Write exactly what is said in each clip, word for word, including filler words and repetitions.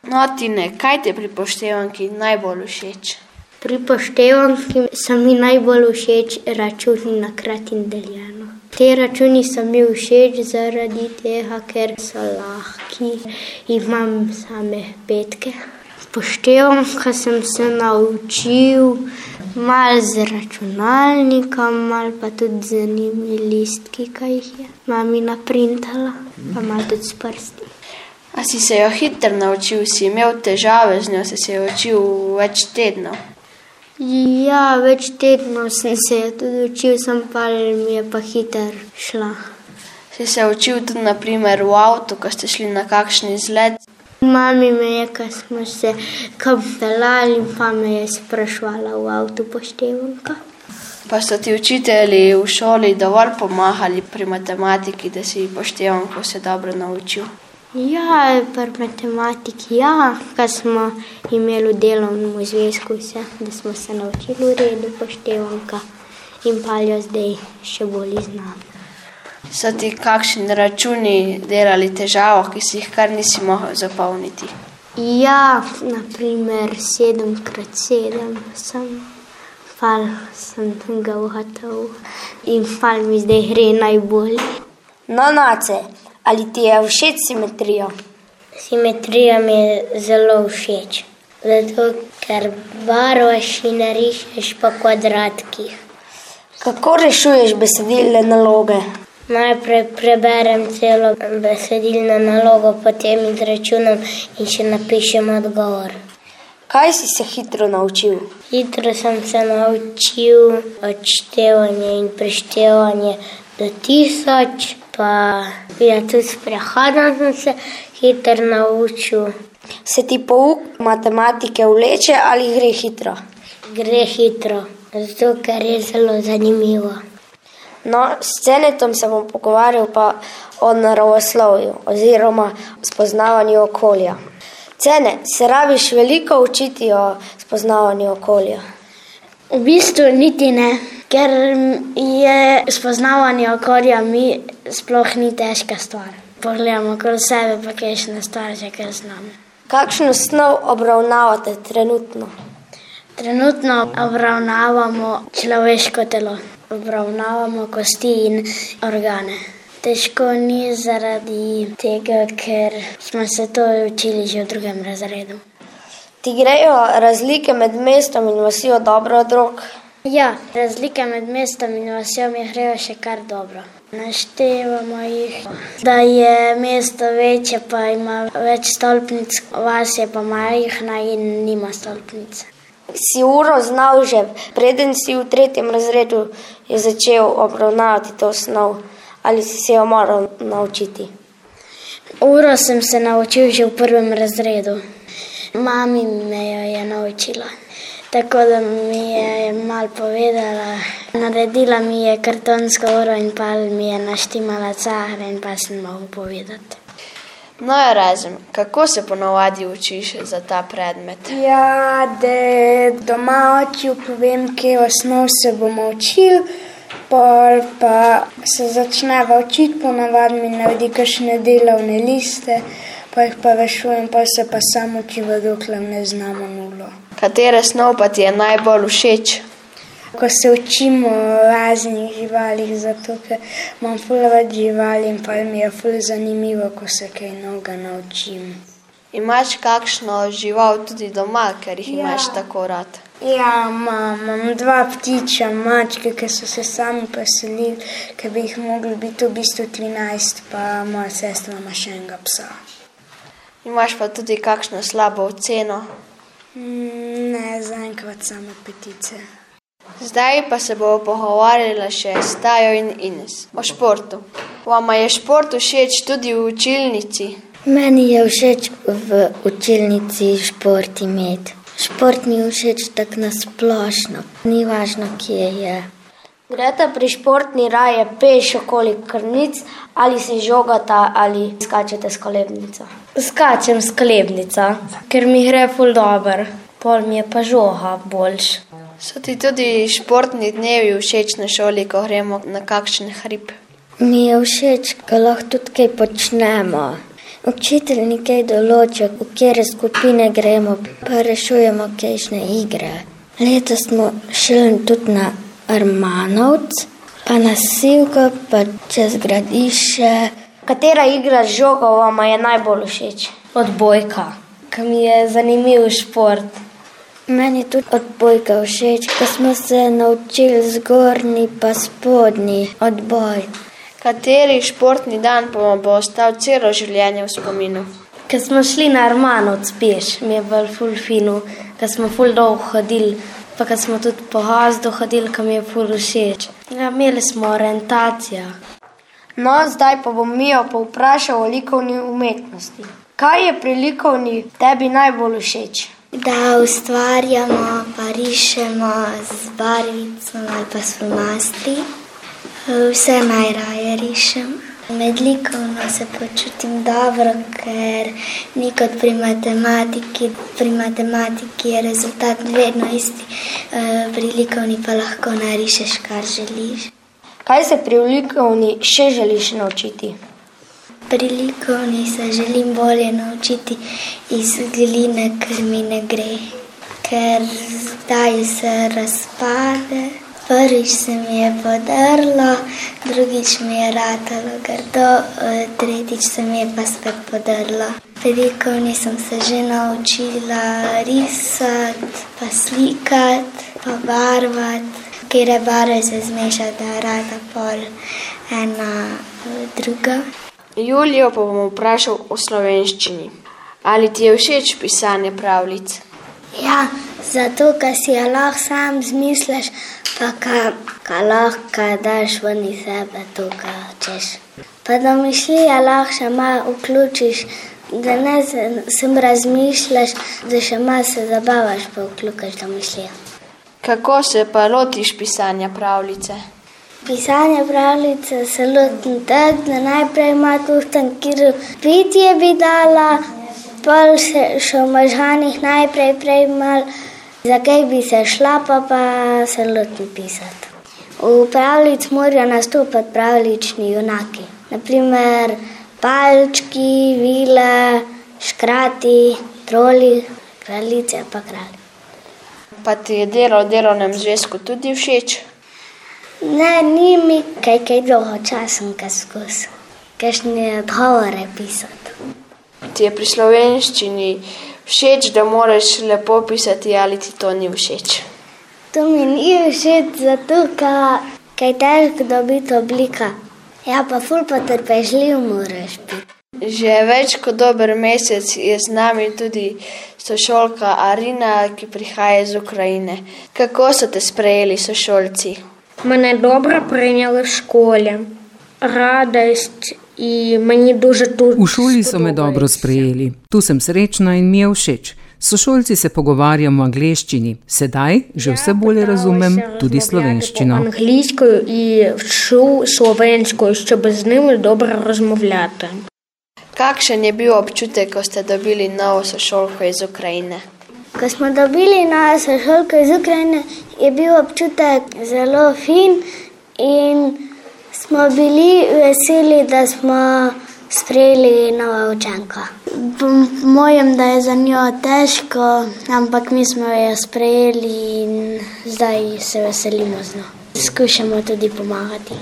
No, Tine, kaj ti je pri poštevanki najbolj všeč? Pri poštevanki so mi najbolj všeč računi na krat in deljeno. Te računi so mi všeč zaradi tega, ker so lahki. Imam same petke. Poštevanka sem se naučil malo z računalnikom, malo pa tudi z njimi listki, kaj jih je mami naprintala, pa malo tudi s prsti. A si se jo hitro naučil, si imel težave z njo, si se jo učil več tednov? Ja, več tednov sem se jo tudi učil, sem pa mi je pa hitro šla. Si se učil tudi na primer v avtu, ko ste šli na kakšen izlet? Mami me je, ko smo se kam pelali, pa me je sprašvala v avtu poštevanka. Pa so ti učitelji v šoli dovolj pomagali pri matematiki, da si poštevanko se dobro naučil? Ja, pri matematiki, ja, ko smo imeli v delovnem zvezku vse, da smo se naučili v redu poštevanka in pa jo zdaj še bolj znam. So ti kakšni računi delali težavo, ki si jih kar nisi mogel zapolniti? Ja, na primer sedem krat sedem sem, pa sem ga ugotovil in pa mi zdaj gre najbolj. No, Nace, ali ti je všeč simetrija? Simetrija mi je zelo všeč, zato ker barvaš in narišeš po kvadratkih. Kako rešuješ besedilne naloge? Najprej preberem celo besedilno nalogo, potem izračunam in še napišem odgovor. Kaj si se hitro naučil? Hitro sem se naučil odštevanje in preštevanje do tisoč, pa ja, tudi s prehodom sem se hitro naučil. Se ti pouk matematike vleče ali gre hitro? Gre hitro, zato ker je zelo zanimivo. No, s Cenetom se bom pogovarjal pa o naravoslovju oziroma spoznavanju okolja. Cene, se rabiš veliko učiti o spoznavanju okolja? V bistvu niti ne, ker je spoznavanje okolja mi sploh ni težka stvar. Pogledamo okoli sebe, pa kakšna stvar že kar znam. Kakšno snov obravnavate trenutno? Trenutno obravnavamo človeško telo. Obravnavamo kosti in organe. Težko ni zaradi tega, ker smo se to učili že v drugem razredu. Ti grejo razlike med mestom in vasjo dobro od rok? Ja, razlike med mestom in vasjo mi grejo še kar dobro. Naštevamo jih, da je mesto večje, pa ima več stolpnic, vas je pa majhna in nima stolpnic. Si uro znal že, preden si v tretjem razredu je začel obravnavati to snov, ali si se jo moral naučiti? Uro sem se naučil že v prvem razredu. Mami me jo je naučila, tako da mi je malo povedala. Naredila mi je kartonsko uro in pa mi je naštimala cahre in pa sem mogel povedati. No, Erasm, kako se ponavadi učiš za ta predmet? Ja, da doma očiju povem, kje osnov se bomo učili, pol pa se začneva učiti, ponavadi mi naredi kakšne delovne liste, pa jih pa rešujem, pa se pa sam učiva, dokler ne znamo nulo. Katera snov pa ti je najbolj všeč? Ko se učimo o raznih živalih, zato ker imam ful rad živali in pa mi je ful zanimivo, ko se kaj novega naučim. Imaš kakšno žival tudi doma, ker jih ja. Imaš tako rad? Ja, imam, imam dva ptiča, mačke, ki so se sami preselili, ker bi jih mogli biti v bistvu trinajst, pa moja sestra ima še enega psa. Imaš pa tudi kakšno slabo oceno? Mm, ne, zaenkrat samo petice. Zdaj pa se bomo pogovarjala še s Tajo in Ines o športu. Vama je šport všeč tudi v učilnici? Meni je všeč v učilnici šport imeti. Šport mi je všeč tako nasplošno, ni važno, kje je. Greste pri športni raje peš okoli krnic ali se žogata ali skačete s kolebnico? Skačem s kolebnico, ker mi gre ful dobro, pol mi je pa žoga boljš. So ti tudi športni dnevi všeč na šoli, ko gremo na kakšen hrib? Mi je všeč, ko lahko tudi kaj počnemo. Učitelj nekaj določa, v kjere skupine gremo, pa rešujemo kakšne igre. Letos smo šli tudi na Armanovc, pa na Sivko, pa čez Gradiše. Katera igra z žogo vam je najbolj všeč? Odbojka, ki mi je zanimiv šport. Meni je tudi odbojka všeč, ko smo se naučili zgornji pa spodnji odboj. Kateri športni dan pa vam bo ostal celo življenje v spominu? Ko smo šli na Armanovc peš, mi je bil ful fino, ko smo ful dolgo hodili, pa ko smo tudi po gozdu hodili, ko mi je ful všeč. Ja, imeli smo orientacijo. No, zdaj pa bom Mijo povprašal o likovni umetnosti. Kaj je pri likovni tebi najbolj všeč? Da ustvarjamo, pa rišemo z barvicami ali pa s flomastri. Vse najraje rišem. Med likovno se počutim dobro, ker ni kot pri matematiki. Pri matematiki je rezultat vedno isti, pri likovni pa lahko narišeš, kar želiš. Kaj se pri likovni še želiš naučiti? Pri likovni se želim bolje naučiti iz gline, ker mi ne gre, ker zdaj se razpade. Prvič se mi je podrlo, drugič mi je ratalo grdo, tretjič se mi je pa spet podrlo. Pri likovni sem se že naučila risati, pa slikati, pa barvati. Kere barve se zmeša, da rata pol ena druga. Julijo pa bom vprašal o slovenščini. Ali ti je všeč pisanje pravljic? Ja, zato, ker si jo lahko sam zmisliš, pa ka lahko daš ven iz sebe to, kar hočeš. Pa domišljija lahko še malo vključiš, da ne sem razmišljaš, da še malo se zabavaš, pa vključiš domišljijo. Kako se pa lotiš pisanja pravljice? Pisanje pravljice se lotim tak, da najprej ima tušten, kjer pitje bi dala, pol se še v možganih najprej prej mal, za kaj bi se šla, pa pa se lotim pisati. V pravljic morajo nastopati pravljični junaki. Naprimer palčki, vile, škrati, troli, kraljice pa kralj. Pa ti je delo v delovnem zvezku tudi všeč? Ne, ni mi kaj kaj dolgo časenka skozi, kakšne odgovore pisati. Ti je pri slovenščini všeč, da moraš lepo pisati, ali ti to ni všeč? To mi ni všeč, zato kaj težko dobiti oblika. Ja, pa ful potrpežljiv moraš biti. Že več kot dober mesec je z nami tudi sošolka Arina, ki prihaja iz Ukrajine. Kako so te sprejeli sošolci? Мене добре прийняли в школі. Радість і мені дуже тут. V šoli so me dobro sprejeli. Tu sem srečna in mi je všeč. S sošolci se pogovarjam v angleščini. Sedaj že vse bolje razumem tudi slovenščino. Англійською і вчу словенською, щоб з ними добре розмовляти. Kakšen je bil občutek, ko ste dobili novo sošolko iz Ukrajine? Ko smo dobili novo sošolko iz Ukrajine, je bil občutek zelo fin in smo bili veseli, da smo sprejeli novo učenko. Po mojem, da je za njo težko, ampak mi smo jo sprejeli in zdaj se veselimo z njo. Skušamo tudi pomagati.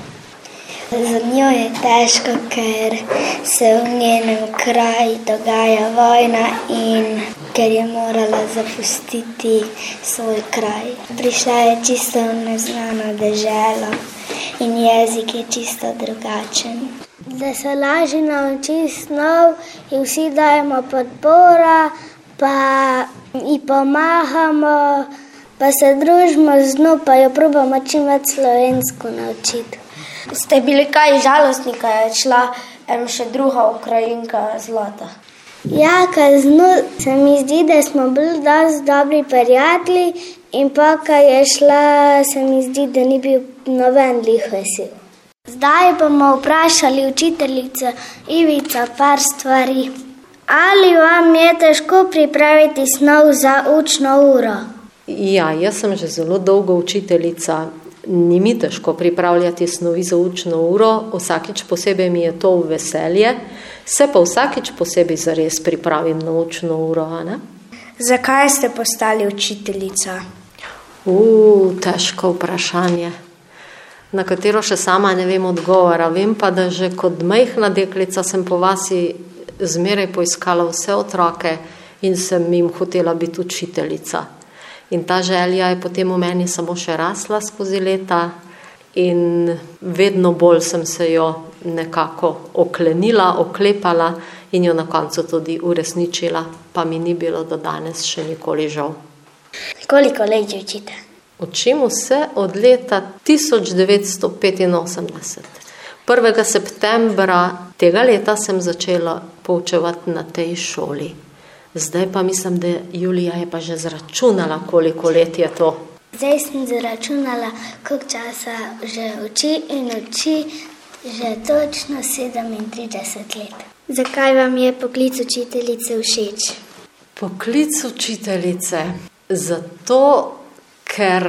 Za njo je težko, ker se v njenem kraju dogaja vojna in ker je morala zapustiti svoj kraj. Prišla je čisto v neznano deželo in jezik je čisto drugačen. Da se lažje nauči snov in vsi dajemo podpora, pa ji pomagamo, pa se družimo z njo, pa jo probamo čim več slovensko naučiti. Ste bili kaj žalostni, ko je šla em, še druga Ukrajinka Zlata? Ja, ker z njo se mi zdi, da smo bili dosti dobri prijatelji in pa, ko je šla, se mi zdi, da ni bil noben lih vesel. Zdaj bomo vprašali učiteljico Ivico par stvari. Ali vam je težko pripraviti snov za učno uro? Ja, jaz sem že zelo dolgo učiteljica. Ni mi težko pripravljati snovi za učno uro, vsakič posebej mi je to v veselje, Se pa vsakič posebej zares pripravim na učno uro, ne? Zakaj ste postali učiteljica? U, težko vprašanje, na katero še sama ne vem odgovora. Vem pa, da že kot majhna deklica sem po vasi zmeraj poiskala vse otroke in sem jim hotela biti učiteljica. In ta želja je potem v meni samo še rasla skozi leta in vedno bolj sem se jo nekako oklenila, oklepala in jo na koncu tudi uresničila, pa mi ni bilo do danes še nikoli žal. Koliko let že učite? Učim se od leta tisoč devetsto petinosemdeset. prvega septembra tega leta sem začela poučevati na tej šoli. Zdaj pa mislim, da Julija je pa že zračunala, koliko let je to. Zdaj sem zračunala, koliko časa že uči in uči že točno sedemintrideset let. Zakaj vam je poklic učiteljice všeč? Poklic učiteljice zato, ker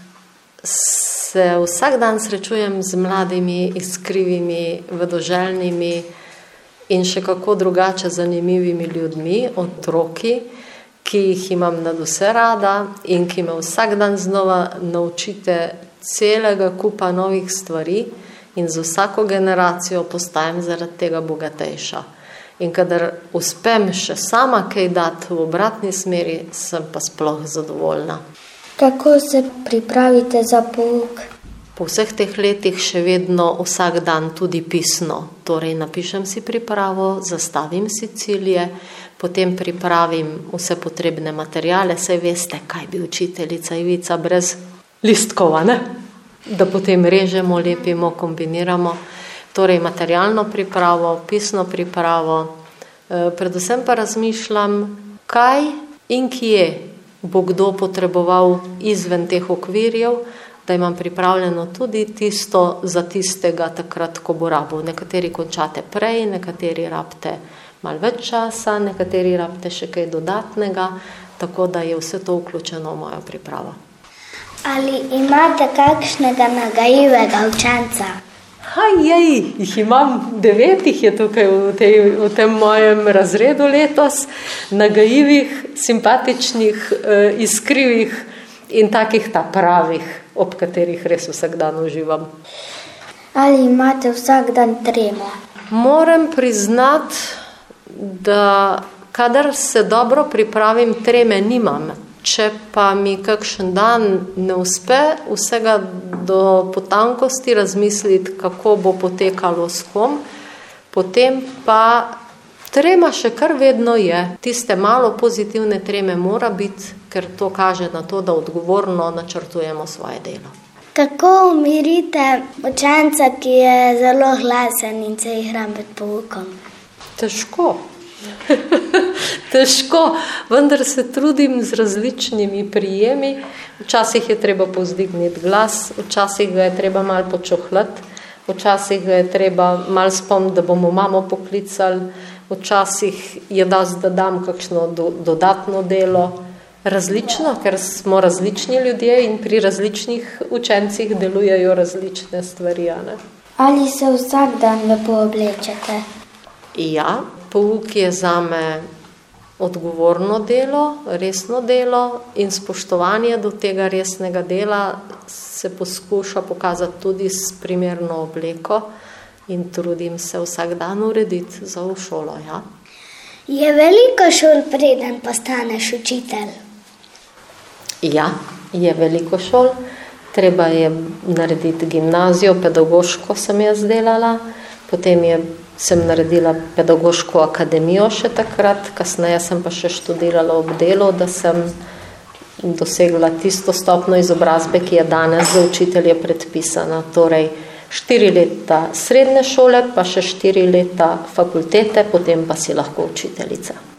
se vsak dan srečujem z mladimi, iskrivimi, vedoželjnimi in še kako drugače zanimivimi ljudmi, otroki, ki jih imam nadvse rada in ki me vsak dan znova naučite celega kupa novih stvari in z vsako generacijo postajam zaradi tega bogatejša. In kadar uspem še sama kaj dati v obratni smeri, sem pa sploh zadovoljna. Kako se pripravite za pouk? Po vseh teh letih še vedno vsak dan tudi pisno. Torej napišem si pripravo, zastavim si cilje, potem pripravim vse potrebne materijale. Saj veste, kaj bi učiteljica Ivica brez listkova, ne? Da potem režemo, lepimo, kombiniramo. Torej materialno pripravo, pisno pripravo. Predvsem pa razmišljam, kaj in kje bo kdo potreboval izven teh okvirjev, da imam pripravljeno tudi tisto za tistega takrat, ko bo rabil. Nekateri končate prej, nekateri rabite malo več časa, nekateri rabite še kaj dodatnega, tako da je vse to vključeno v mojo pripravo. Ali imate kakšnega nagajivega učenca? Hajjej, jih imam devet, jih je tukaj v, tej, v tem mojem razredu letos, nagajivih, simpatičnih, iskrivih in takih ta pravih, ob katerih res vsak dan uživam. Ali imate vsak dan tremo? Moram priznati, da kadar se dobro pripravim, treme nimam. Če pa mi kakšen dan ne uspe vsega do potankosti razmisliti, kako bo potekalo s kom, potem pa trema še kar vedno je. Tiste malo pozitivne treme mora biti, ker to kaže na to, da odgovorno načrtujemo svoje delo. Kako umirite učenca, ki je zelo glasen in se igra med poukom? Težko. Težko, vendar se trudim z različnimi prijemi. Včasih je treba povzdigniti glas, včasih ga je treba malo počohlati, včasih ga je treba malo spomniti, da bomo mamo poklicali, včasih je dosti, da dam kakšno do, dodatno delo. Različno, ker smo različni ljudje in pri različnih učencih delujejo različne stvari. Ne? Ali se vsak dan lepo oblečete? Ja, pouk je zame odgovorno delo, resno delo in spoštovanje do tega resnega dela se poskuša pokazati tudi s primerno obleko in trudim se vsak dan urediti za v šolo. Ja. Je veliko šol, preden postaneš učitelj? Ja, je veliko šol. Treba je narediti gimnazijo, pedagoško sem jaz delala, potem je sem naredila pedagoško akademijo še takrat, kasneje sem pa še študirala ob delu, da sem dosegla tisto stopno izobrazbe, ki je danes za učitelje predpisana. Torej štiri leta srednje šole, pa še štiri leta fakultete, potem pa si lahko učiteljica.